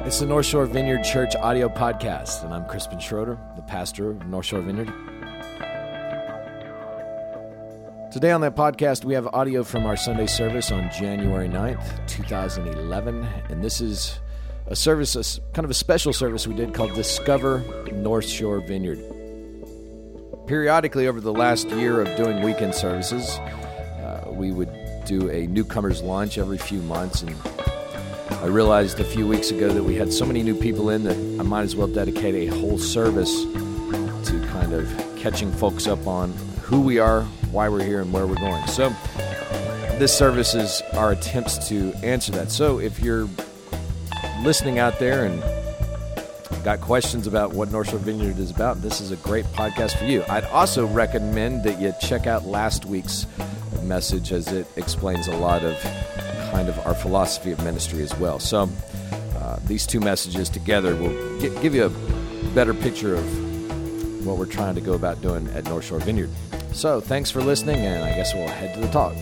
It's the North Shore Vineyard Church audio podcast, and I'm Crispin Schroeder, the pastor of North Shore Vineyard. Today on that podcast, we have audio from our Sunday service on January 9th, 2011, and this is a service, kind of a special service we did called Discover North Shore Vineyard. Periodically over the last year of doing weekend services, we would do a newcomer's lunch every few months, and I realized a few weeks ago that we had so many new people in that I might as well dedicate a whole service to kind of catching folks up on who we are, why we're here, and where we're going. So this service is our attempts to answer that. So if you're listening out there and got questions about what North Shore Vineyard is about, this is a great podcast for you. I'd also recommend that you check out last week's message, as it explains a lot of kind of our philosophy of ministry as well. So these two messages together will give you a better picture of what we're trying to go about doing at North Shore Vineyard. So thanks for listening, and I guess we'll head to the talk.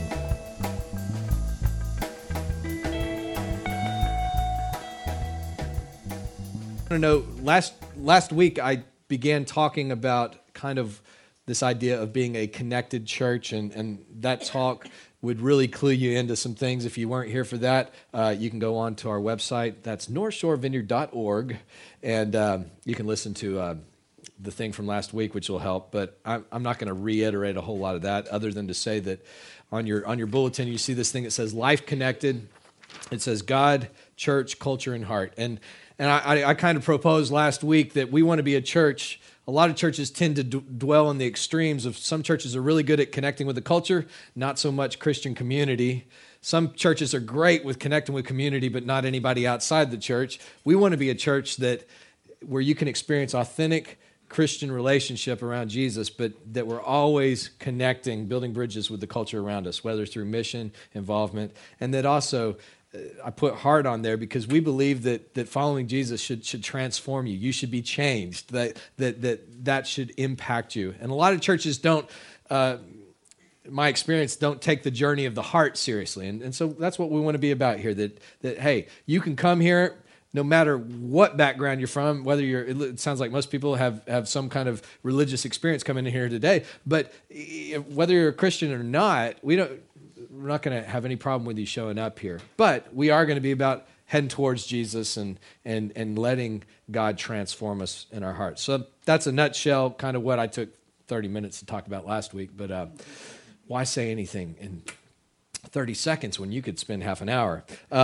I don't know, last week I began talking about kind of this idea of being a connected church, and that talk would really clue you into some things. If you weren't here for that, you can go on to our website. That's northshorevineyard.org, and you can listen to the thing from last week, which will help. But I'm not going to reiterate a whole lot of that, other than to say that on your bulletin, you see this thing that says Life Connected. It says God, Church, Culture, and Heart. And I kind of proposed last week that we want to be a church. A lot of churches tend to dwell on the extremes of some churches are really good at connecting with the culture, not so much Christian community. Some churches are great with connecting with community, but not anybody outside the church. We want to be a church where you can experience authentic Christian relationship around Jesus, but that we're always connecting, building bridges with the culture around us, whether through mission, involvement, and that also I put heart on there because we believe that following Jesus should transform you. You should be changed. That should impact you. And a lot of churches don't, my experience, don't take the journey of the heart seriously. And so that's what we want to be about here. That hey, you can come here no matter what background you're from. Whether it sounds like most people have some kind of religious experience coming in here today. But whether you're a Christian or not, we're not going to have any problem with you showing up here. But we are going to be about heading towards Jesus and letting God transform us in our hearts. So that's a nutshell, kind of what I took 30 minutes to talk about last week. But why say anything in 30 seconds when you could spend half an hour?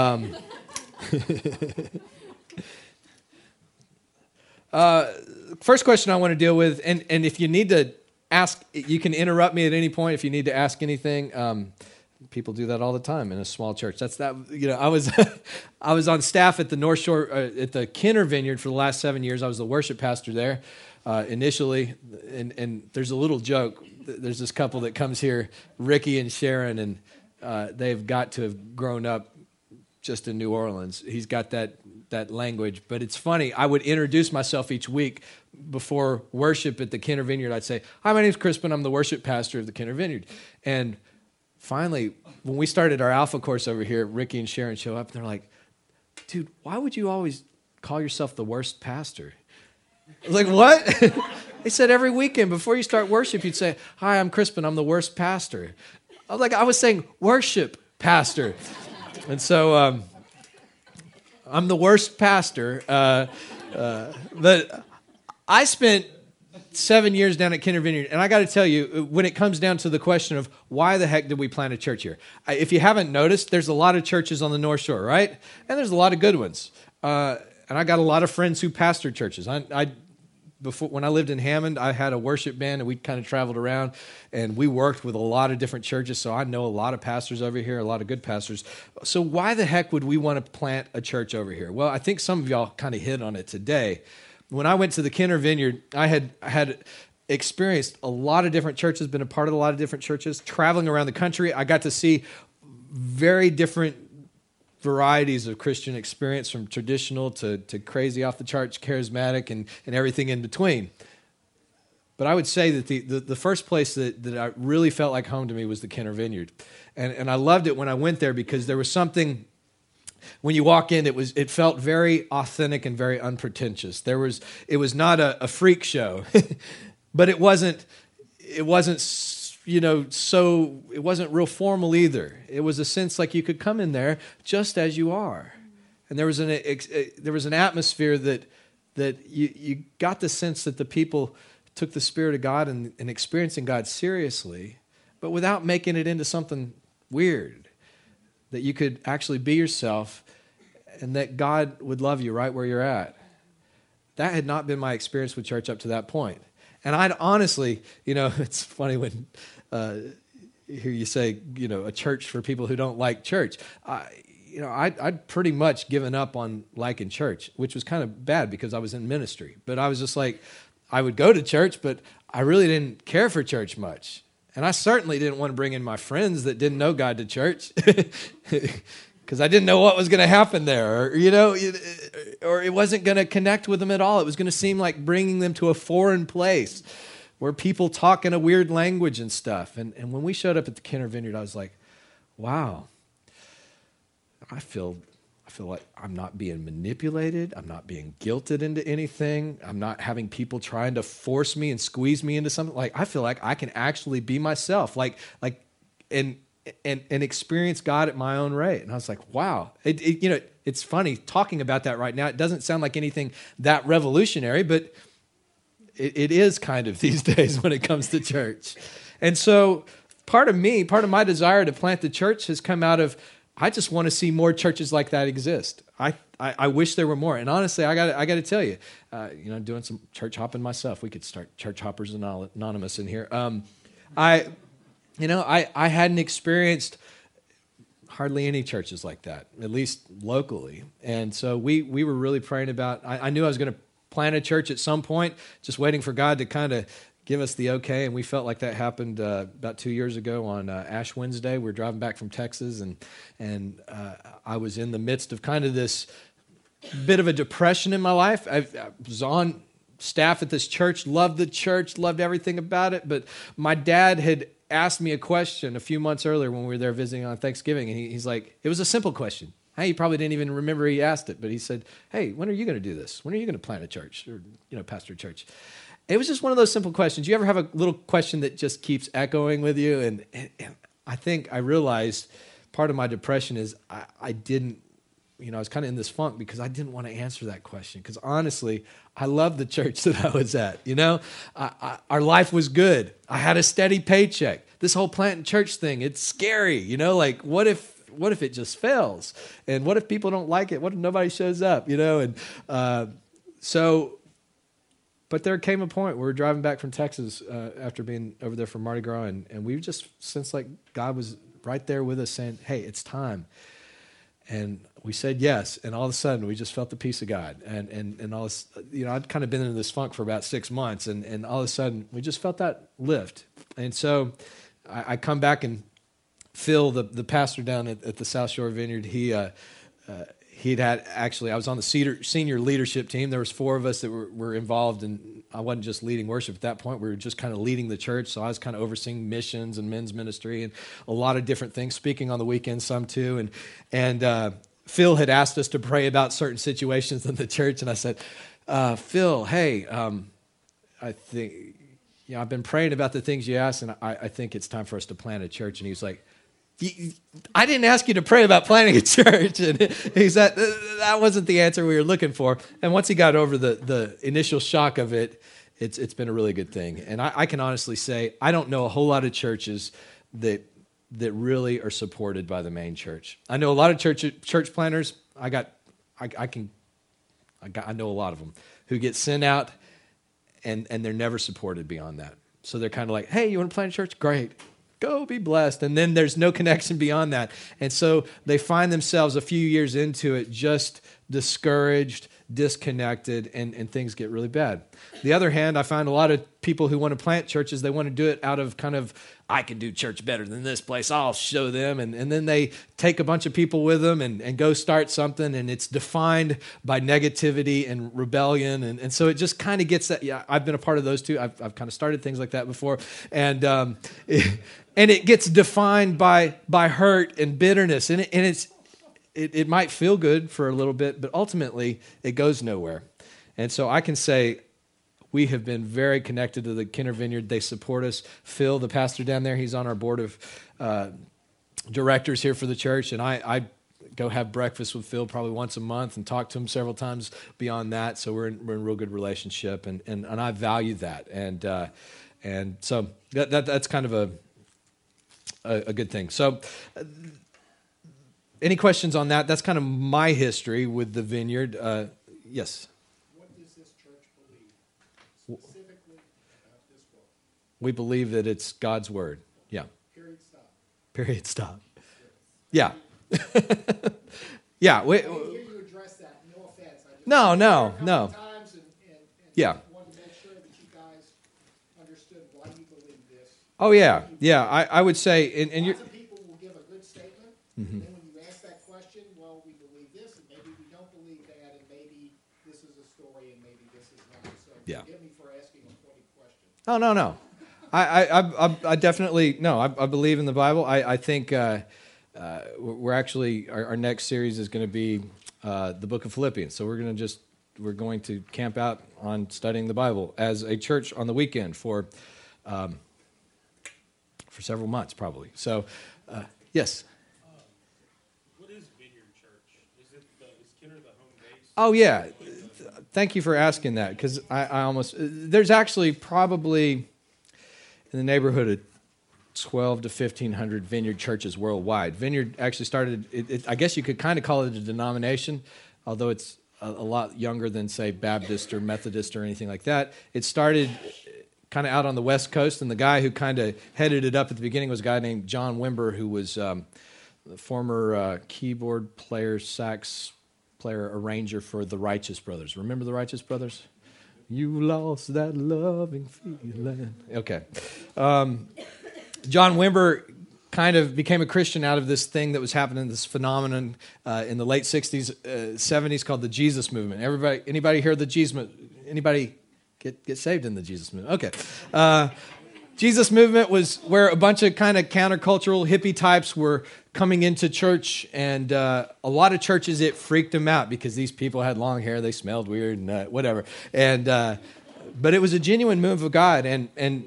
First question I want to deal with, and if you need to ask, you can interrupt me at any point if you need to ask anything. People do that all the time in a small church. I was on staff at the North Shore at the Kenner Vineyard for the last 7 years. I was the worship pastor there initially, and there's a little joke. There's this couple that comes here, Ricky and Sharon, and they've got to have grown up just in New Orleans. He's got that language, but it's funny. I would introduce myself each week before worship at the Kenner Vineyard. I'd say, "Hi, my name's Crispin. I'm the worship pastor of the Kenner Vineyard," and finally, when we started our Alpha course over here, Ricky and Sharon show up, and they're like, "Dude, why would you always call yourself the worst pastor?" I was like, "What?" They said every weekend before you start worship, you'd say, "Hi, I'm Crispin. I'm the worst pastor." I was like, I was saying worship pastor. And so I'm the worst pastor. But I spent 7 years down at Kenner Vineyard, and I got to tell you, when it comes down to the question of why the heck did we plant a church here? If you haven't noticed, there's a lot of churches on the North Shore, right? And there's a lot of good ones. And I got a lot of friends who pastor churches. Before, when I lived in Hammond, I had a worship band, and we kind of traveled around, and we worked with a lot of different churches, so I know a lot of pastors over here, a lot of good pastors. So why the heck would we want to plant a church over here? Well, I think some of y'all kind of hit on it today. When I went to the Kenner Vineyard, I had experienced a lot of different churches, been a part of a lot of different churches, traveling around the country. I got to see very different varieties of Christian experience, from traditional to crazy off the charts, charismatic, and everything in between. But I would say that the first place that I really felt like home to me was the Kenner Vineyard. And I loved it when I went there because there was something When you walk in, it felt very authentic and very unpretentious. It was not a freak show, but it wasn't it wasn't real formal either. It was a sense like you could come in there just as you are, and there was an atmosphere that you got the sense that the people took the Spirit of God and experiencing God seriously, but without making it into something weird. That you could actually be yourself, and that God would love you right where you're at. That had not been my experience with church up to that point. And I'd honestly, it's funny when hear you say, a church for people who don't like church. I'd pretty much given up on liking church, which was kind of bad because I was in ministry. But I was just like, I would go to church, but I really didn't care for church much. And I certainly didn't want to bring in my friends that didn't know God to church because I didn't know what was going to happen there, or it wasn't going to connect with them at all. It was going to seem like bringing them to a foreign place where people talk in a weird language and stuff. And when we showed up at the Kenner Vineyard, I was like, wow, I feel like I'm not being manipulated. I'm not being guilted into anything. I'm not having people trying to force me and squeeze me into something. Like, I feel like I can actually be myself, and experience God at my own rate. And I was like, wow. It's funny talking about that right now. It doesn't sound like anything that revolutionary, but it is kind of these days when it comes to church. And so part of my desire to plant the church has come out of, I just want to see more churches like that exist. I wish there were more. And honestly, I got to tell you, doing some church hopping myself. We could start Church Hoppers Anonymous in here. I hadn't experienced hardly any churches like that, at least locally. And so we were really praying about, I knew I was going to plant a church at some point, just waiting for God to kind of give us the okay, and we felt like that happened about 2 years ago on Ash Wednesday. We were driving back from Texas, and I was in the midst of kind of this bit of a depression in my life. I was on staff at this church, loved the church, loved everything about it, but my dad had asked me a question a few months earlier when we were there visiting on Thanksgiving, and he's like, it was a simple question. Hey, you probably didn't even remember he asked it, but he said, hey, when are you going to do this? When are you going to plant a church or, pastor a church? It was just one of those simple questions. You ever have a little question that just keeps echoing with you? And I think I realized part of my depression is I didn't, I was kind of in this funk because I didn't want to answer that question. Because honestly, I loved the church that I was at. Our life was good. I had a steady paycheck. This whole planting church thing, it's scary. What if it just fails? And what if people don't like it? What if nobody shows up? But there came a point where we were driving back from Texas after being over there for Mardi Gras, and we just sensed like God was right there with us saying, hey, it's time. And we said yes, and all of a sudden we just felt the peace of God. And all this, I'd kind of been in this funk for about 6 months, and all of a sudden we just felt that lift. And so I come back, and Phil, the pastor down at the South Shore Vineyard, I was on the senior leadership team. There was 4 of us that were involved, and I wasn't just leading worship at that point. We were just kind of leading the church. So I was kind of overseeing missions and men's ministry and a lot of different things, speaking on the weekends some too. And Phil had asked us to pray about certain situations in the church, and I said, Phil, hey, I think I've been praying about the things you asked, and I think it's time for us to plant a church. And he was like, I didn't ask you to pray about planting a church. And he said that wasn't the answer we were looking for. And once he got over the initial shock of it, it's been a really good thing. And I can honestly say I don't know a whole lot of churches that really are supported by the main church. I know a lot of church planters. I know a lot of them who get sent out and they're never supported beyond that. So they're kind of like, hey, you want to plant a church? Great. Go be blessed. And then there's no connection beyond that. And so they find themselves a few years into it just discouraged, disconnected, and things get really bad. The other hand, I find a lot of people who want to plant churches, they want to do it out of kind of, I can do church better than this place, I'll show them. And then they take a bunch of people with them and go start something, and it's defined by negativity and rebellion. And so it just kind of gets that, I've been a part of those too. I've kind of started things like that before. And it gets defined by hurt and bitterness. And it might feel good for a little bit, but ultimately it goes nowhere. And so I can say we have been very connected to the Kenner Vineyard. They support us. Phil, the pastor down there, he's on our board of directors here for the church, and I go have breakfast with Phil probably once a month and talk to him several times beyond that. So we're in real good relationship, and I value that. And so that's kind of a good thing. So any questions on that? That's kind of my history with the Vineyard. Yes? What does this church believe specifically about this book? We believe that it's God's word. Yeah. Period, stop. Period, stop. Yeah. Yeah. I didn't hear you address that. No offense. I just No. heard it a couple times and Yeah. wanted to make sure that you guys understood why you believe this. Oh, yeah. Yeah. I would say, and you're, Lots of people will give a good statement, and then when you ask that question, well, we believe this, and maybe we don't believe that, and maybe this is a story, and maybe this is not. So Yeah. forgive me for asking a pointed question. oh, no. I definitely, no, I believe in the Bible. I think we're actually, our next series is going to be the book of Philippians. So we're going to camp out on studying the Bible as a church on the weekend for several months probably. So, yes. What is Vineyard Church? Is Kenner the home base? Oh, yeah. Thank you for asking that, because I almost, there's actually probably in the neighborhood of 12 to 1,500 Vineyard churches worldwide. Vineyard actually started, I guess you could kind of call it a denomination, although it's a lot younger than, say, Baptist or Methodist or anything like that. It started kind of out on the West Coast, and the guy who kind of headed it up at the beginning was a guy named John Wimber, who was the former keyboard player, sax player, arranger for the Righteous Brothers. Remember the Righteous Brothers? You lost that loving feeling. Okay. John Wimber kind of became a Christian out of this thing that was happening, this phenomenon in the late 60s, 70s called the Jesus movement. Anybody hear the Jesus movement? Anybody get saved in the Jesus movement? Okay. Jesus movement was where a bunch of kind of countercultural hippie types were coming into church, and a lot of churches, it freaked them out because these people had long hair, they smelled weird, and whatever. And but it was a genuine move of God, and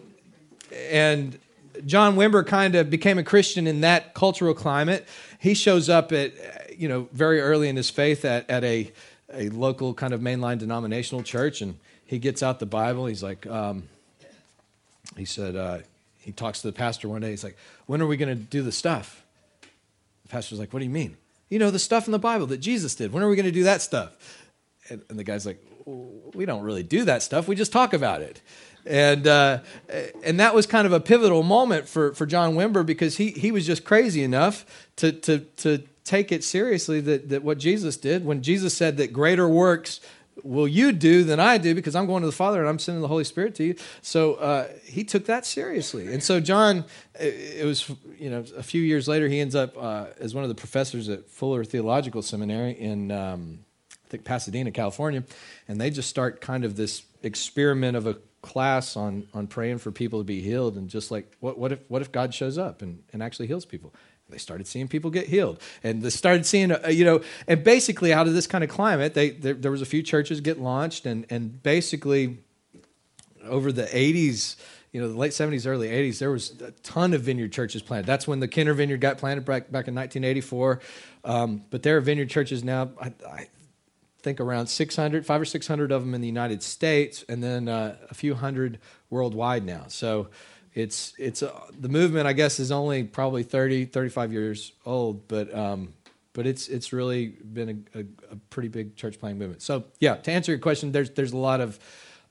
John Wimber kind of became a Christian in that cultural climate. He shows up at, very early in his faith at a local kind of mainline denominational church, and he gets out the Bible. He's like, he said, he talks to the pastor one day. He's like, when are we going to do the stuff? The pastor's like, what do you mean? The stuff in the Bible that Jesus did. When are we going to do that stuff? And the guy's like, we don't really do that stuff. We just talk about it. And that was kind of a pivotal moment for John Wimber, because he was just crazy enough to take it seriously that what Jesus did, when Jesus said that greater works will you do than I do, because I'm going to the Father and I'm sending the Holy Spirit to you. So he took that seriously. And so John, it was, a few years later, he ends up as one of the professors at Fuller Theological Seminary in, I think, Pasadena, California. And they just start kind of this experiment of a class on praying for people to be healed, and just like, what if God shows up and actually heals people? They started seeing people get healed, and they started seeing, and basically out of this kind of climate, there was a few churches get launched, and basically over the 80s, the late 70s, early 80s, there was a ton of Vineyard churches planted. That's when the Kenner Vineyard got planted back in 1984. But there are Vineyard churches now, I think around 500 or 600 of them in the United States, and then a few hundred worldwide now. So it's the movement, I guess, is only probably 30, 35 years old, but it's really been a pretty big church planting movement. So yeah, to answer your question, there's a lot of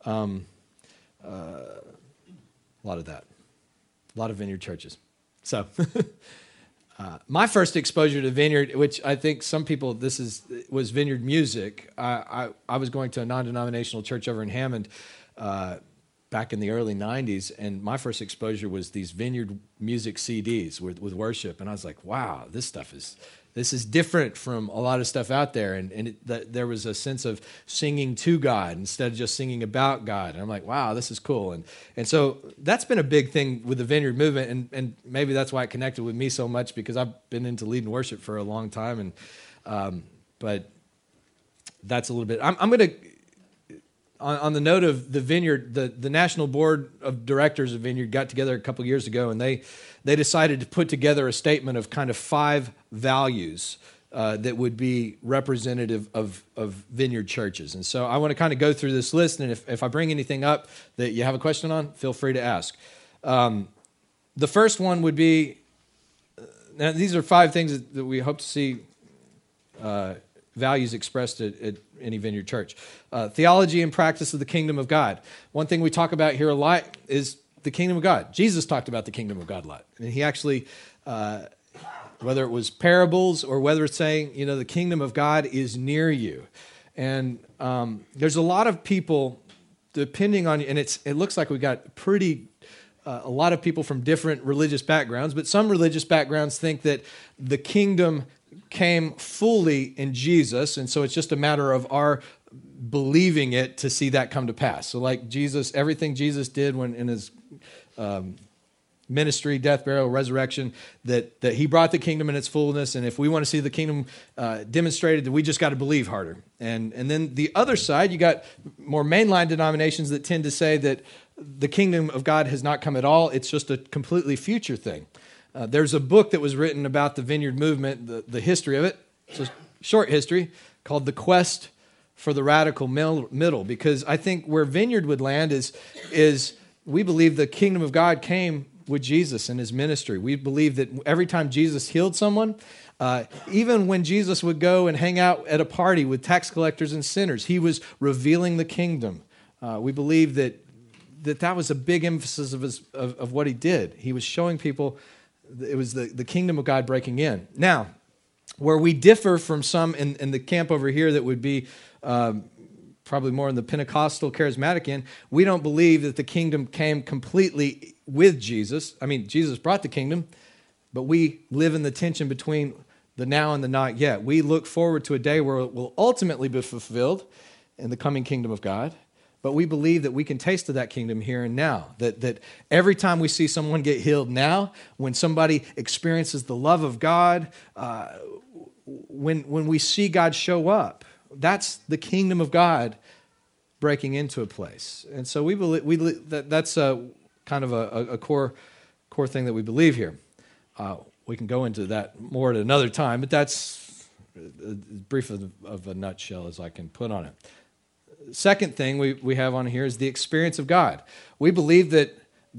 that, a lot of Vineyard churches. So my first exposure to Vineyard, which I think some people, was Vineyard music. I was going to a non-denominational church over in Hammond back in the early 90s, and my first exposure was these Vineyard music CDs with worship, and I was like, wow, this is different from a lot of stuff out there, and there was a sense of singing to God instead of just singing about God, and I'm like, wow, this is cool, and so that's been a big thing with the Vineyard movement, and maybe that's why it connected with me so much, because I've been into leading worship for a long time, and but that's a little bit. I'm going to. On the note of the Vineyard, the National Board of Directors of Vineyard got together a couple of years ago, and they decided to put together a statement of kind of 5 values that would be representative of Vineyard churches. And so I want to kind of go through this list, and if I bring anything up that you have a question on, feel free to ask. The first one would be, now these are 5 things that we hope to see values expressed at any Vineyard church. Theology and practice of the kingdom of God. One thing we talk about here a lot is the kingdom of God. Jesus talked about the kingdom of God a lot. And he actually, whether it was parables or whether it's saying, the kingdom of God is near you. And there's a lot of people, depending on, and it looks like we got a lot of people from different religious backgrounds, but some religious backgrounds think that the kingdom came fully in Jesus, and so it's just a matter of our believing it to see that come to pass. So like Jesus, everything Jesus did when in his ministry, death, burial, resurrection, that he brought the kingdom in its fullness, and if we want to see the kingdom demonstrated, then we just got to believe harder. And then the other side, you got more mainline denominations that tend to say that the kingdom of God has not come at all. It's just a completely future thing. There's a book that was written about the Vineyard movement, the history of it. It's a short history called The Quest for the Radical Middle, because I think where Vineyard would land is we believe the kingdom of God came with Jesus and his ministry. We believe that every time Jesus healed someone, even when Jesus would go and hang out at a party with tax collectors and sinners, he was revealing the kingdom. We believe that was a big emphasis of what he did. He was showing people it was the kingdom of God breaking in. Now, where we differ from some in the camp over here that would be probably more in the Pentecostal charismatic end, we don't believe that the kingdom came completely with Jesus. I mean, Jesus brought the kingdom, but we live in the tension between the now and the not yet. We look forward to a day where it will ultimately be fulfilled in the coming kingdom of God. But we believe that we can taste of that kingdom here and now. That every time we see someone get healed now, when somebody experiences the love of God, when we see God show up, that's the kingdom of God breaking into a place. And so we believe that's kind of a core thing that we believe here. We can go into that more at another time, but that's as brief of a nutshell as I can put on it. Second thing we have on here is the experience of God. We believe that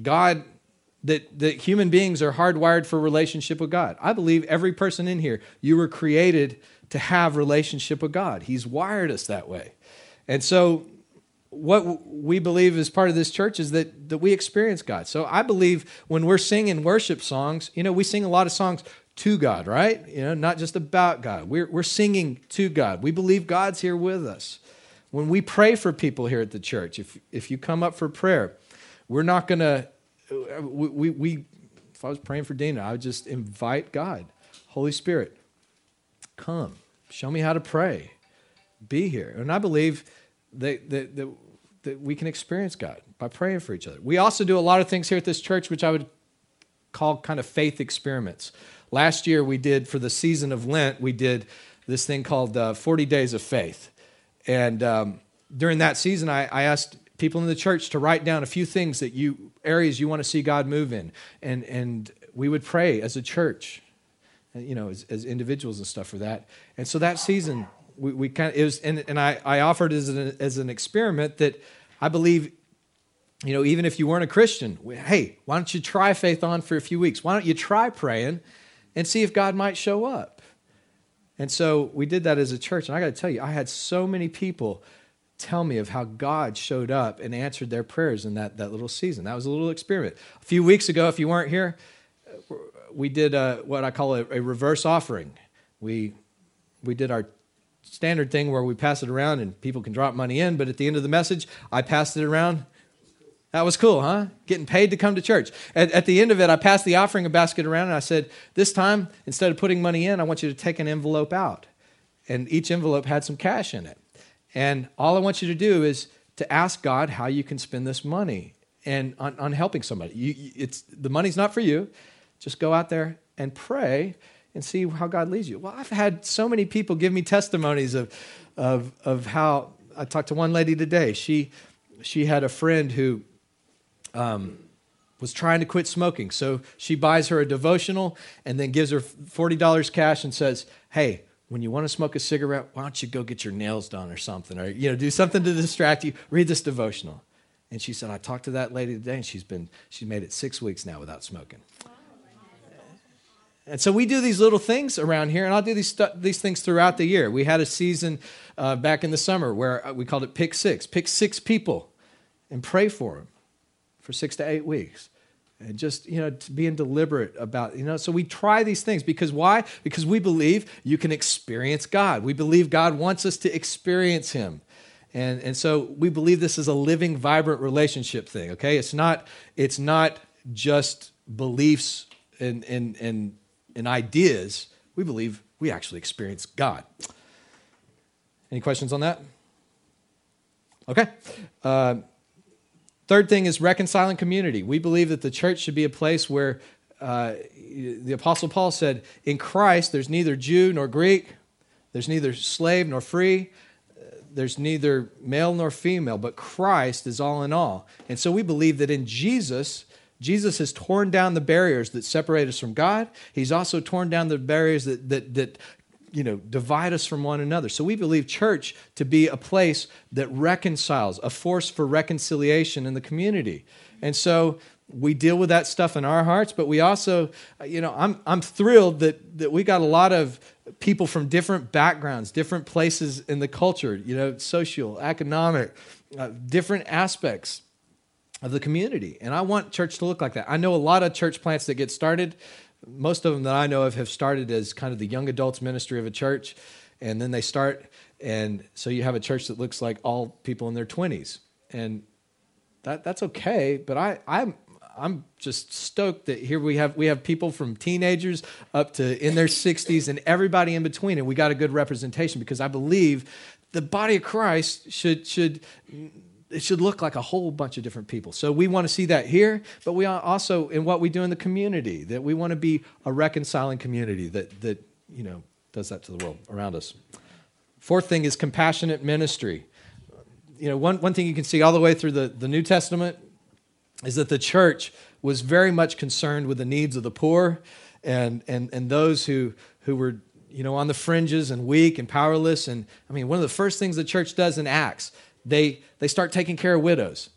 that human beings are hardwired for relationship with God. I believe every person in here, you were created to have relationship with God. He's wired us that way. And so what we believe as part of this church is that we experience God. So I believe when we're singing worship songs, we sing a lot of songs to God, right? Not just about God. We're singing to God. We believe God's here with us. When we pray for people here at the church, if you come up for prayer, we're not going to, if I was praying for Dina, I would just invite God, Holy Spirit, come, show me how to pray, be here. And I believe that we can experience God by praying for each other. We also do a lot of things here at this church, which I would call kind of faith experiments. Last year we did, for the season of Lent, we did this thing called 40 Days of Faith. And during that season, I asked people in the church to write down a few things areas you want to see God move in. And we would pray as a church, as individuals and stuff for that. And so that season, we kind of, it was, and I offered as an experiment that I believe, even if you weren't a Christian, hey, why don't you try faith on for a few weeks? Why don't you try praying and see if God might show up? And so we did that as a church. And I got to tell you, I had so many people tell me of how God showed up and answered their prayers in that little season. That was a little experiment. A few weeks ago, if you weren't here, we did what I call a reverse offering. We did our standard thing where we pass it around and people can drop money in, but at the end of the message, I passed it around. That was cool, huh? Getting paid to come to church. At the end of it, I passed the offering basket around and I said, this time, instead of putting money in, I want you to take an envelope out. And each envelope had some cash in it. And all I want you to do is to ask God how you can spend this money and on helping somebody. The money's not for you. Just go out there and pray and see how God leads you. Well, I've had so many people give me testimonies of how, I talked to one lady today. She had a friend who was trying to quit smoking. So she buys her a devotional and then gives her $40 cash and says, hey, when you want to smoke a cigarette, why don't you go get your nails done or something? Or, do something to distract you. Read this devotional. And she said, I talked to that lady today and she's made it 6 weeks now without smoking. And so we do these little things around here, and I'll do these things throughout the year. We had a season back in the summer where we called it Pick Six. Pick 6 people and pray for them for 6 to 8 weeks. And just, being deliberate about, so we try these things. Because why? Because we believe you can experience God. We believe God wants us to experience him. And so we believe this is a living, vibrant relationship thing, okay? It's not just beliefs and ideas. We believe we actually experience God. Any questions on that? Okay. Third thing is reconciling community. We believe that the church should be a place where the Apostle Paul said, in Christ, there's neither Jew nor Greek, there's neither slave nor free, there's neither male nor female, but Christ is all in all. And so we believe that in Jesus has torn down the barriers that separate us from God. He's also torn down the barriers that divide us from one another. So we believe church to be a place that reconciles, a force for reconciliation in the community. And so we deal with that stuff in our hearts, but we also, I'm thrilled that we got a lot of people from different backgrounds, different places in the culture, social, economic, different aspects of the community. And I want church to look like that. I know a lot of church plants that get started. Most of them that I know of have started as kind of the young adults ministry of a church, and then they start, and so you have a church that looks like all people in their 20s, and that's okay. But I'm just stoked that here we have people from teenagers up to in their 60s and everybody in between, and we got a good representation because I believe the body of Christ should look like a whole bunch of different people. So we want to see that here, but we also, in what we do in the community, that we want to be a reconciling community that does that to the world around us. Fourth thing is compassionate ministry. One thing you can see all the way through the New Testament is that the church was very much concerned with the needs of the poor and those who were on the fringes and weak and powerless. And I mean, one of the first things the church does in Acts, they start taking care of widows.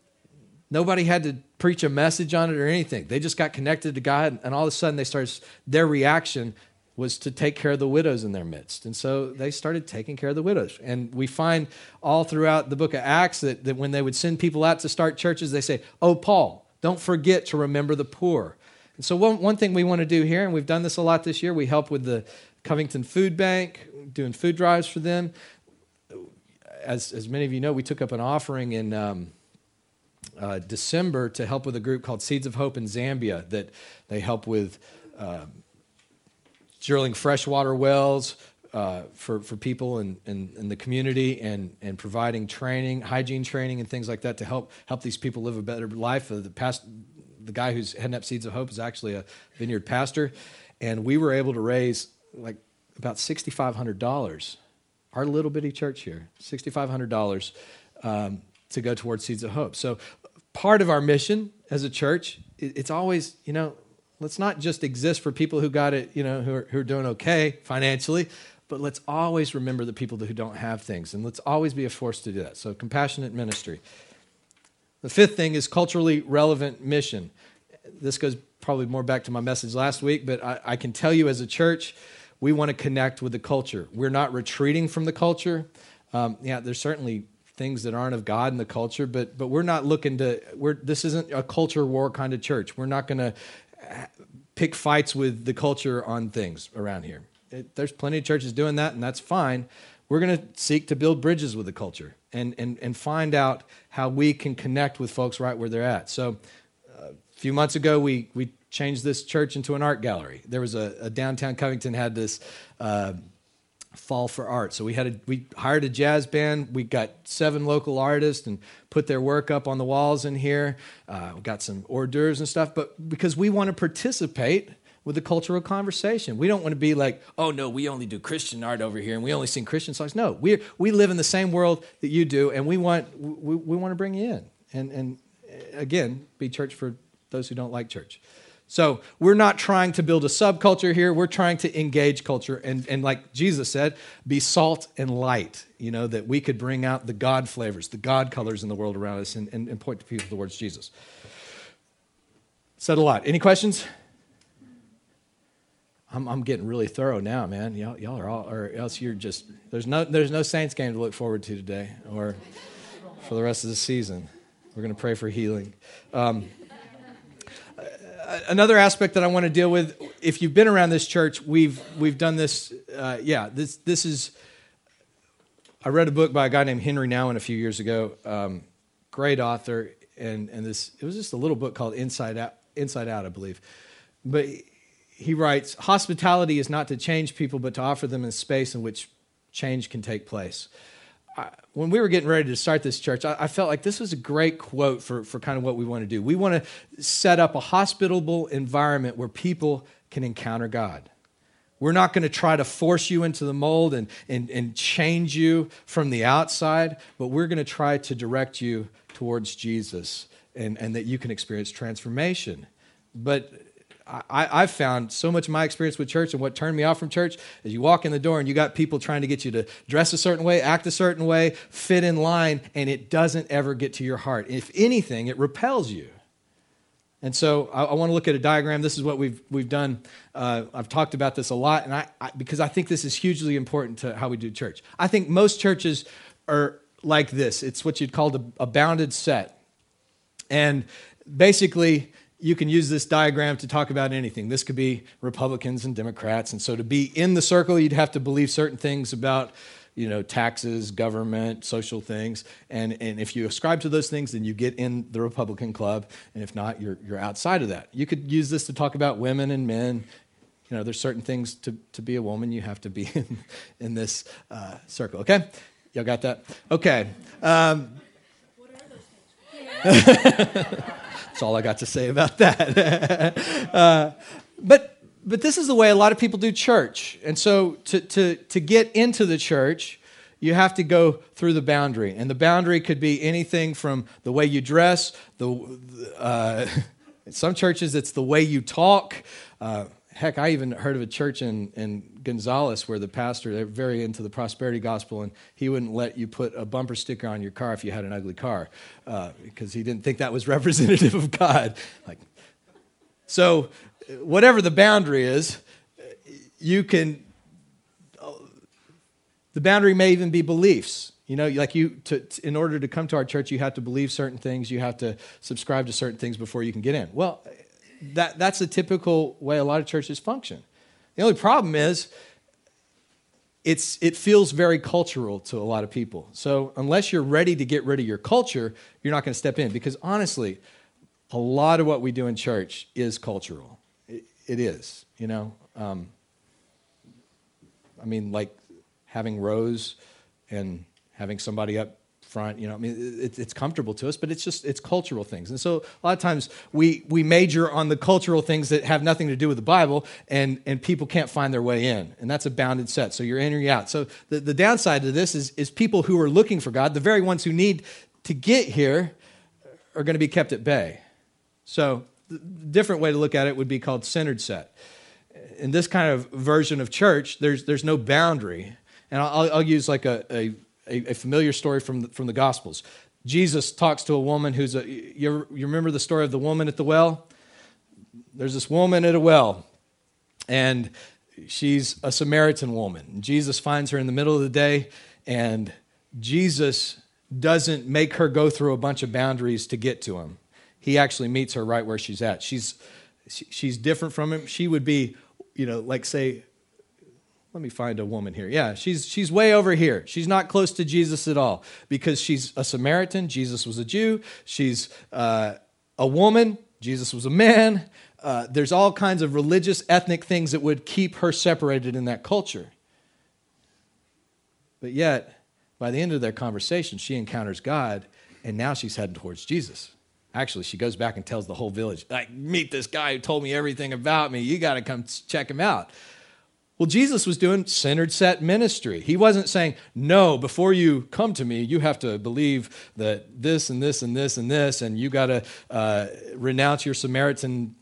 Nobody had to preach a message on it or anything. They just got connected to God, and all of a sudden their reaction was to take care of the widows in their midst. And so they started taking care of the widows. And we find all throughout the book of Acts that when they would send people out to start churches, they say, oh, Paul, don't forget to remember the poor. And so one thing we want to do here, and we've done this a lot this year, we help with the Covington Food Bank, doing food drives for them. As many of you know, we took up an offering in December to help with a group called Seeds of Hope in Zambia that they help with drilling freshwater wells for people in the community and providing training, hygiene training and things like that to help these people live a better life. The guy who's heading up Seeds of Hope is actually a vineyard pastor, and we were able to raise like about $6,500. Our little bitty church here, $6,500 to go towards Seeds of Hope. So part of our mission as a church, it's always, let's not just exist for people who got it, who are doing okay financially, but let's always remember the people who don't have things, and let's always be a force to do that. So compassionate ministry. The fifth thing is culturally relevant mission. This goes probably more back to my message last week, but I can tell you as a church, we want to connect with the culture. We're not retreating from the culture. There's certainly things that aren't of God in the culture, but we're not looking to. This isn't a culture war kind of church. We're not going to pick fights with the culture on things around here. There's plenty of churches doing that, and that's fine. we're going to seek to build bridges with the culture and find out how we can connect with folks right where they're at. So a few months ago, we changed this church into an art gallery. There was a downtown Covington had this Fall for Art. So we hired a jazz band. We got 7 local artists and put their work up on the walls in here. We got some hors d'oeuvres and stuff, but because we want to participate with the cultural conversation. We don't want to be like, oh no, we only do Christian art over here and we only sing Christian songs. No, we live in the same world that you do, and we want to bring you in and again, be church for those who don't like church. So we're not trying to build a subculture here. We're trying to engage culture and like Jesus said, be salt and light, that we could bring out the God flavors, the God colors in the world around us and point to people towards Jesus. Said a lot. Any questions? I'm getting really thorough now, man. Y'all are all, or else you're just, there's no Saints game to look forward to today or for the rest of the season. We're going to pray for healing. Another aspect that I want to deal with, if you've been around this church, we've done this. This is. I read a book by a guy named Henry Nouwen a few years ago. Great author, and this it was just a little book called Inside Out, I believe. But he writes, hospitality is not to change people, but to offer them a space in which change can take place. When we were getting ready to start this church, I felt like this was a great quote for kind of what we want to do. We want to set up a hospitable environment where people can encounter God. We're not going to try to force you into the mold and change you from the outside, but we're going to try to direct you towards Jesus and that you can experience transformation. But I've found so much of my experience with church and what turned me off from church is you walk in the door and you got people trying to get you to dress a certain way, act a certain way, fit in line, and it doesn't ever get to your heart. If anything, it repels you. And so I want to look at a diagram. This is what we've done. I've talked about this a lot, and because I think this is hugely important to how we do church. I think most churches are like this. It's what you'd call a bounded set. And basically, you can use this diagram to talk about anything. This could be Republicans and Democrats. And so to be in the circle, you'd have to believe certain things about, taxes, government, social things. And if you ascribe to those things, then you get in the Republican club. And if not, you're outside of that. You could use this to talk about women and men. There's certain things to be a woman, you have to be in this circle. Okay? Y'all got that? Okay. What are those things? That's all I got to say about that. But this is the way a lot of people do church. And so to get into the church, you have to go through the boundary. And the boundary could be anything from the way you dress, in some churches it's the way you talk. Heck, I even heard of a church in Gonzales where the pastor, they're very into the prosperity gospel, and he wouldn't let you put a bumper sticker on your car if you had an ugly car because he didn't think that was representative of God. So whatever the boundary is, the boundary may even be beliefs. In order to come to our church, you have to believe certain things. You have to subscribe to certain things before you can get in. Well, that's a typical way a lot of churches function. The only problem is it feels very cultural to a lot of people. So unless you're ready to get rid of your culture, you're not going to step in. Because honestly, a lot of what we do in church is cultural. It is, like having rows and having somebody up front, it's comfortable to us, but it's cultural things. And so a lot of times we major on the cultural things that have nothing to do with the Bible, and people can't find their way in. And that's a bounded set. So you're in or you're out. So the downside to this is people who are looking for God, the very ones who need to get here, are going to be kept at bay. So the different way to look at it would be called centered set. In this kind of version of church, there's no boundary. And I'll use like a familiar story from the Gospels. Jesus talks to a woman who's you remember the story of the woman at the well? There's this woman at a well, and she's a Samaritan woman. Jesus finds her in the middle of the day, and Jesus doesn't make her go through a bunch of boundaries to get to him. He actually meets her right where she's at. She's different from him. She would be, like say, let me find a woman here. Yeah, she's way over here. She's not close to Jesus at all because she's a Samaritan. Jesus was a Jew. She's a woman. Jesus was a man. There's all kinds of religious, ethnic things that would keep her separated in that culture. But yet, by the end of their conversation, she encounters God, and now she's heading towards Jesus. Actually, she goes back and tells the whole village, like, meet this guy who told me everything about me. You got to come check him out. Well, Jesus was doing centered set ministry. He wasn't saying, no, before you come to me, you have to believe that this and this and this and this, and you got to renounce your Samaritanism.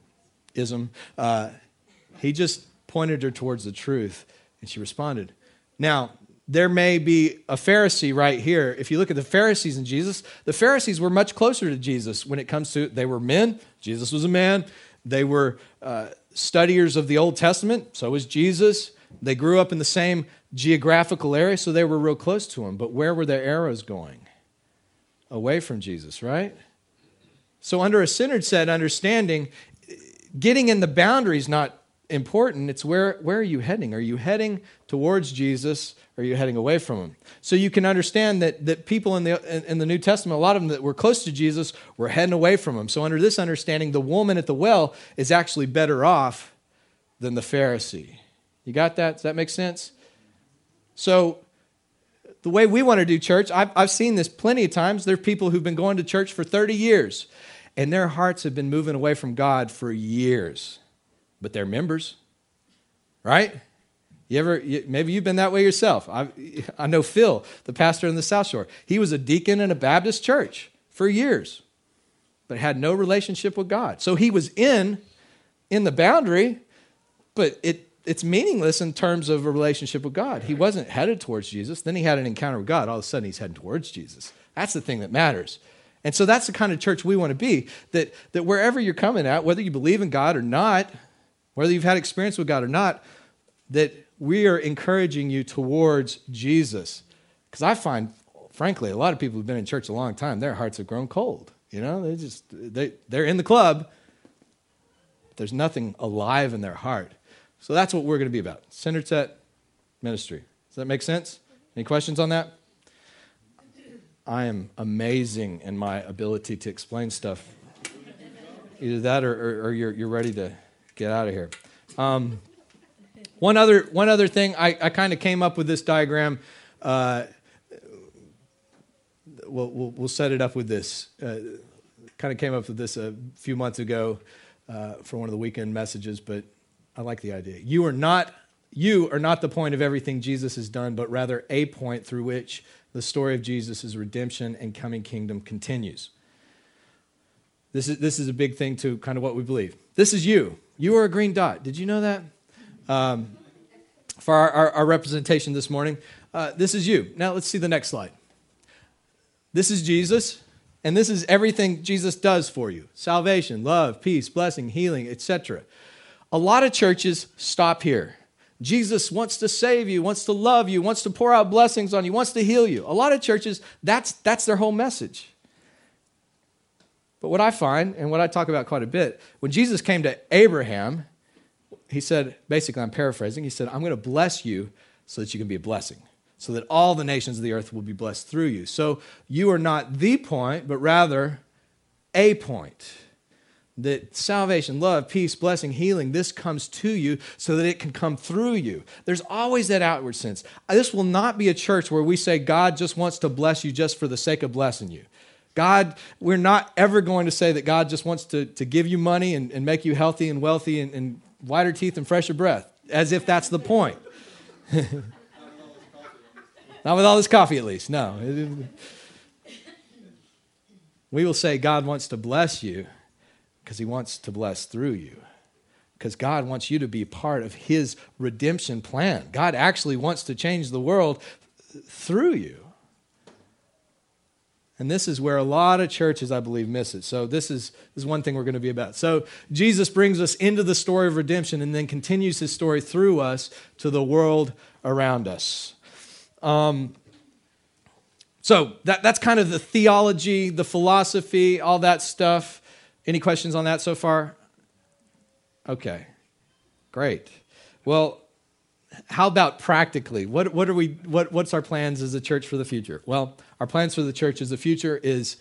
He just pointed her towards the truth, and she responded. Now, there may be a Pharisee right here. If you look at the Pharisees and Jesus, the Pharisees were much closer to Jesus when it comes to, they were men. Jesus was a man. They were studiers of the Old Testament. So was Jesus. They grew up in the same geographical area, so they were real close to him. But where were their arrows going? Away from Jesus, right? So under a centered set understanding, getting in the boundaries not important. It's where are you heading? Are you heading towards Jesus? Or are you heading away from him? So you can understand that people in the New Testament, a lot of them that were close to Jesus, were heading away from him. So under this understanding, the woman at the well is actually better off than the Pharisee. You got that? Does that make sense? So the way we want to do church, I've seen this plenty of times. There are people who've been going to church for 30 years, and their hearts have been moving away from God for years. But they're members, right? Maybe you've been that way yourself. I know Phil, the pastor in the South Shore. He was a deacon in a Baptist church for years, but had no relationship with God. So he was in the boundary, but it's meaningless in terms of a relationship with God. He wasn't headed towards Jesus. Then he had an encounter with God. All of a sudden, he's heading towards Jesus. That's the thing that matters. And so that's the kind of church we want to be, that wherever you're coming at, whether you believe in God or not, whether you've had experience with God or not, that we are encouraging you towards Jesus. Because I find, frankly, a lot of people who've been in church a long time, their hearts have grown cold. You know, they're in the club. There's nothing alive in their heart. So that's what we're going to be about. Centered set ministry. Does that make sense? Any questions on that? I am amazing in my ability to explain stuff. Either that or you're ready to get out of here. One other thing, I kind of came up with this diagram. We'll set it up with this. Kind of came up with this a few months ago for one of the weekend messages, but I like the idea. You are not the point of everything Jesus has done, but rather a point through which the story of Jesus' redemption and coming kingdom continues. This is a big thing to kind of what we believe. This is you. You are a green dot. Did you know that? For our representation this morning, this is you. Now let's see the next slide. This is Jesus, and this is everything Jesus does for you. Salvation, love, peace, blessing, healing, etc. A lot of churches stop here. Jesus wants to save you, wants to love you, wants to pour out blessings on you, wants to heal you. A lot of churches, that's their whole message. But what I find, and what I talk about quite a bit, when Jesus came to Abraham, he said, basically I'm paraphrasing, he said, I'm going to bless you so that you can be a blessing, so that all the nations of the earth will be blessed through you. So you are not the point, but rather a point. That salvation, love, peace, blessing, healing, this comes to you so that it can come through you. There's always that outward sense. This will not be a church where we say God just wants to bless you just for the sake of blessing you. We're not ever going to say that God just wants to give you money and make you healthy and wealthy and whiter teeth and fresher breath, as if that's the point. Not with all this coffee, at least. No. We will say God wants to bless you because he wants to bless through you. Because God wants you to be part of his redemption plan. God actually wants to change the world through you. And this is where a lot of churches, I believe, miss it. So this is one thing we're going to be about. So Jesus brings us into the story of redemption and then continues his story through us to the world around us. So that's kind of the theology, the philosophy, all that stuff. Any questions on that so far? Okay, great. Well, how about practically? What's our plans as a church for the future? Well, our plans for the church as the future is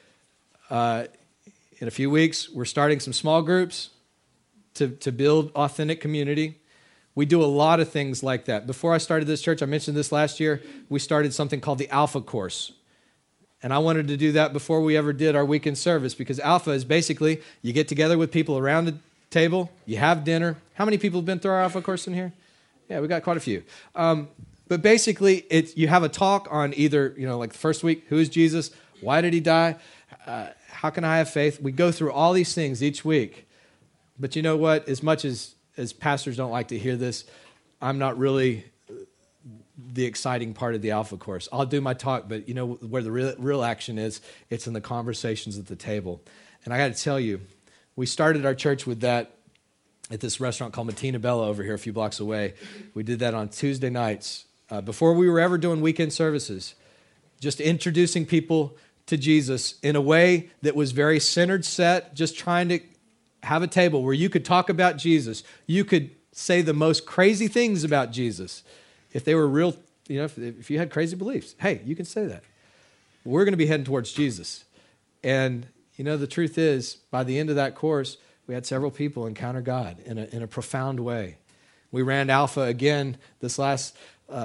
in a few weeks, we're starting some small groups to build authentic community. We do a lot of things like that. Before I started this church, I mentioned this last year, we started something called the Alpha Course. And I wanted to do that before we ever did our weekend service, because Alpha is basically you get together with people around the table, you have dinner. How many people have been through our Alpha Course in here? Yeah, we got quite a few. But basically, you have a talk on either, like the first week, who is Jesus? Why did he die? How can I have faith? We go through all these things each week. But you know what? As much as pastors don't like to hear this, I'm not really the exciting part of the Alpha Course. I'll do my talk, but where the real action is, it's in the conversations at the table. And I got to tell you, we started our church with that at this restaurant called Matina Bella over here a few blocks away. We did that on Tuesday nights before we were ever doing weekend services, just introducing people to Jesus in a way that was very centered set, just trying to have a table where you could talk about Jesus. You could say the most crazy things about Jesus. If they were real, if you had crazy beliefs, hey, you can say that. We're going to be heading towards Jesus. And, the truth is, by the end of that course, we had several people encounter God in a profound way. We ran Alpha again this last,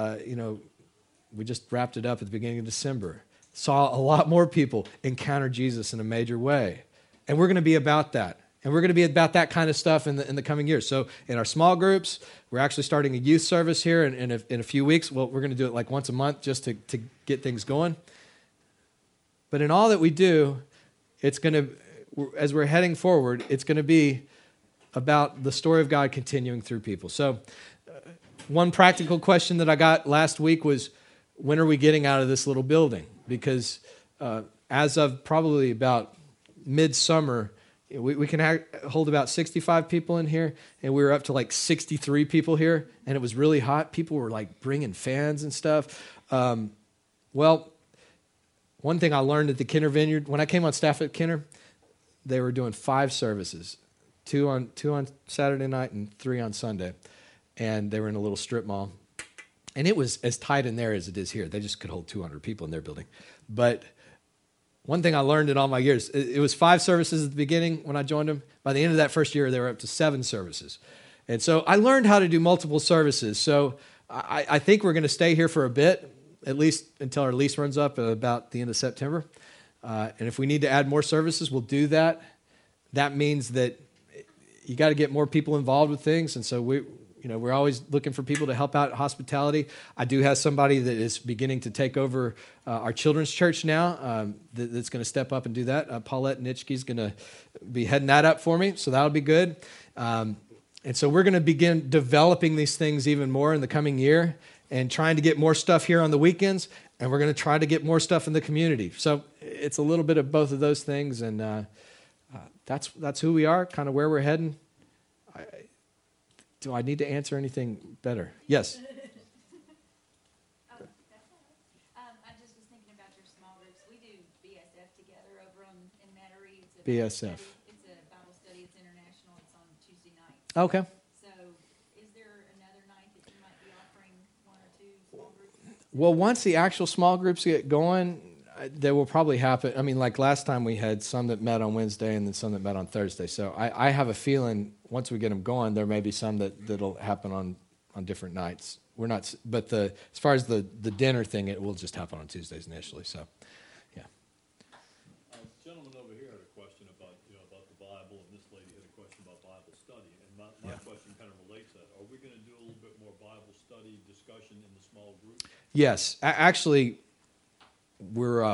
we just wrapped it up at the beginning of December. Saw a lot more people encounter Jesus in a major way. And we're going to be about that. And we're going to be about that kind of stuff in the coming years. So in our small groups, we're actually starting a youth service here in a few weeks. Well, we're going to do it like once a month just to get things going. But in all that we do, it's going to, as we're heading forward, it's going to be about the story of God continuing through people. So one practical question that I got last week was, when are we getting out of this little building? Because as of probably about midsummer, we can hold about 65 people in here, and we were up to like 63 people here, and it was really hot. People were like bringing fans and stuff. Well, one thing I learned at the Kenner Vineyard, when I came on staff at Kenner, they were doing 5 services, two on Saturday night and 3 on Sunday, and they were in a little strip mall. And it was as tight in there as it is here. They just could hold 200 people in their building. But one thing I learned in all my years, it was 5 services at the beginning when I joined them. By the end of that first year, they were up to 7 services. And so I learned how to do multiple services. So I think we're going to stay here for a bit, at least until our lease runs up at about the end of September. And if we need to add more services, we'll do that. That means that you got to get more people involved with things. And so we're always looking for people to help out hospitality. I do have somebody that is beginning to take over our children's church now that's going to step up and do that. Paulette Nitschke is going to be heading that up for me, so that'll be good. And so we're going to begin developing these things even more in the coming year and trying to get more stuff here on the weekends, and we're going to try to get more stuff in the community. So it's a little bit of both of those things, and that's who we are, kind of where we're heading. Do I need to answer anything better? Yes. I just was thinking about your small groups. We do BSF together over in Metairie. It's a BSF. It's a Bible study. It's international. It's on Tuesday nights. Okay. So is there another night that you might be offering 1 or 2 small groups? Well, once the actual small groups get going, there will probably happen. I mean, like last time we had some that met on Wednesday and then some that met on Thursday. So I have a feeling once we get them going, there may be some that'll happen on different nights. We're not, but as far as the dinner thing, it will just happen on Tuesdays initially. So, yeah. Gentleman over here had a question about the Bible, and this lady had a question about Bible study. And my question kind of relates to that. Are we going to do a little bit more Bible study discussion in the small group? Yes, actually, we're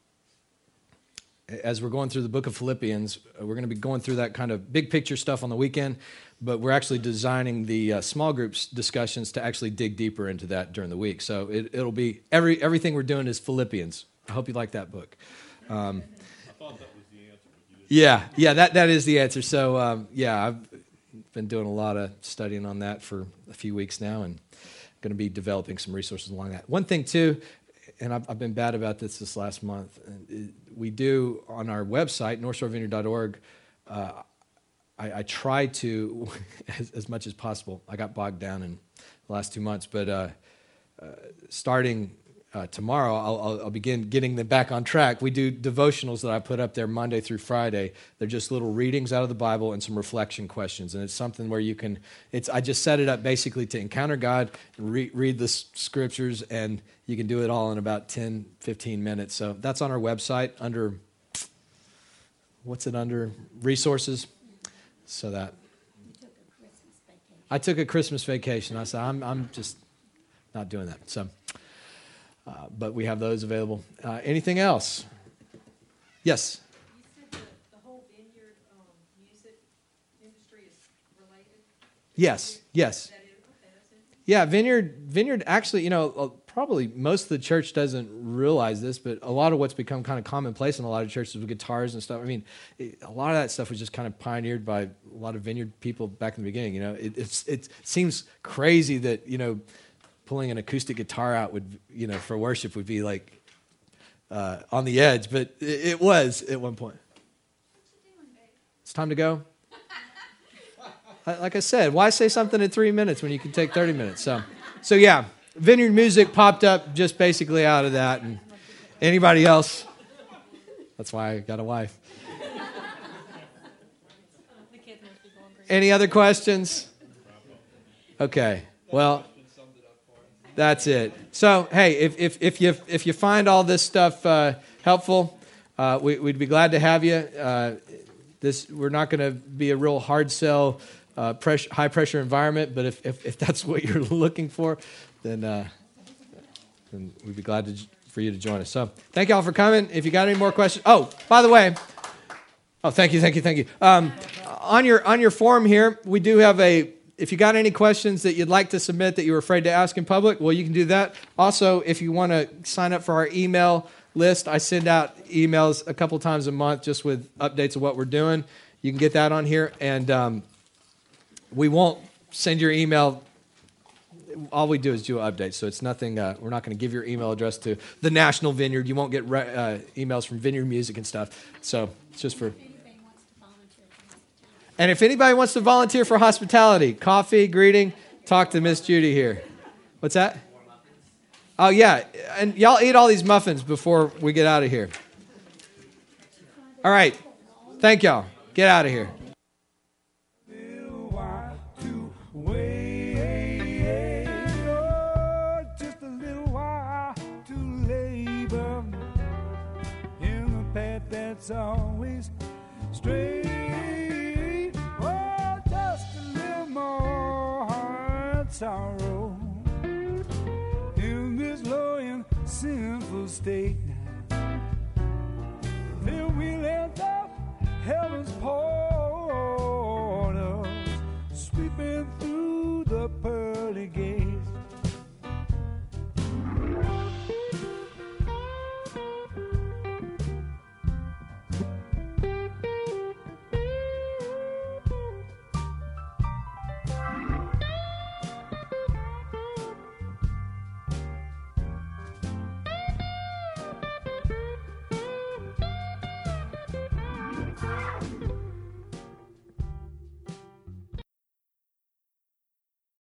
as we're going through the book of Philippians, we're going to be going through that kind of big picture stuff on the weekend, but we're actually designing the small groups discussions to actually dig deeper into that during the week. So it'll be everything we're doing is Philippians. I hope you like that book. I thought that was the answer. But you just that is the answer. So I've been doing a lot of studying on that for a few weeks now, and going to be developing some resources along that. One thing too, and I've been bad about this last month. We do on our website, northshorevineyard.org, I try to, as much as possible, I got bogged down in the last 2 months. But starting tomorrow, I'll begin getting them back on track. We do devotionals that I put up there Monday through Friday. They're just little readings out of the Bible and some reflection questions. And it's something where you can, I just set it up basically to encounter God, read the scriptures, and you can do it all in about 10, 15 minutes. So that's on our website under, what's it under? Resources. So that. I took a Christmas vacation. I said, I'm just not doing that. So. But we have those available. Anything else? Yes? You said the whole Vineyard music industry is related? Yes. That is, okay, that's it. Yeah, Vineyard actually, probably most of the church doesn't realize this, but a lot of what's become kind of commonplace in a lot of churches with guitars and stuff, I mean, a lot of that stuff was just kind of pioneered by a lot of Vineyard people back in the beginning. It seems crazy that, pulling an acoustic guitar out would, for worship would be like on the edge, but it was at one point. It's time to go. Like I said, why say something in 3 minutes when you can take 30 minutes? So yeah, Vineyard Music popped up just basically out of that. And anybody else? That's why I got a wife. The kids must be going crazy. Any other questions? Okay, well. That's it. So, hey, if you find all this stuff helpful, we'd be glad to have you. We're not going to be a real hard sell, high pressure environment, but if that's what you're looking for, then we'd be glad for you to join us. So, thank y'all for coming. If you got any more questions, by the way, thank you. On your form here, we do have if you got any questions that you'd like to submit that you were afraid to ask in public, well, you can do that. Also, if you want to sign up for our email list, I send out emails a couple times a month just with updates of what we're doing. You can get that on here, and we won't send your email. All we do is do updates, so it's nothing. We're not going to give your email address to the National Vineyard. You won't get emails from Vineyard Music and stuff. So it's just for... And if anybody wants to volunteer for hospitality, coffee, greeting, talk to Miss Judy here. What's that? Oh, yeah. And y'all eat all these muffins before we get out of here. All right. Thank y'all. Get out of here. Just a little while to labor in the path that's always straight. Sorrow in this low and sinful state now. Then we'll end up heaven's porch.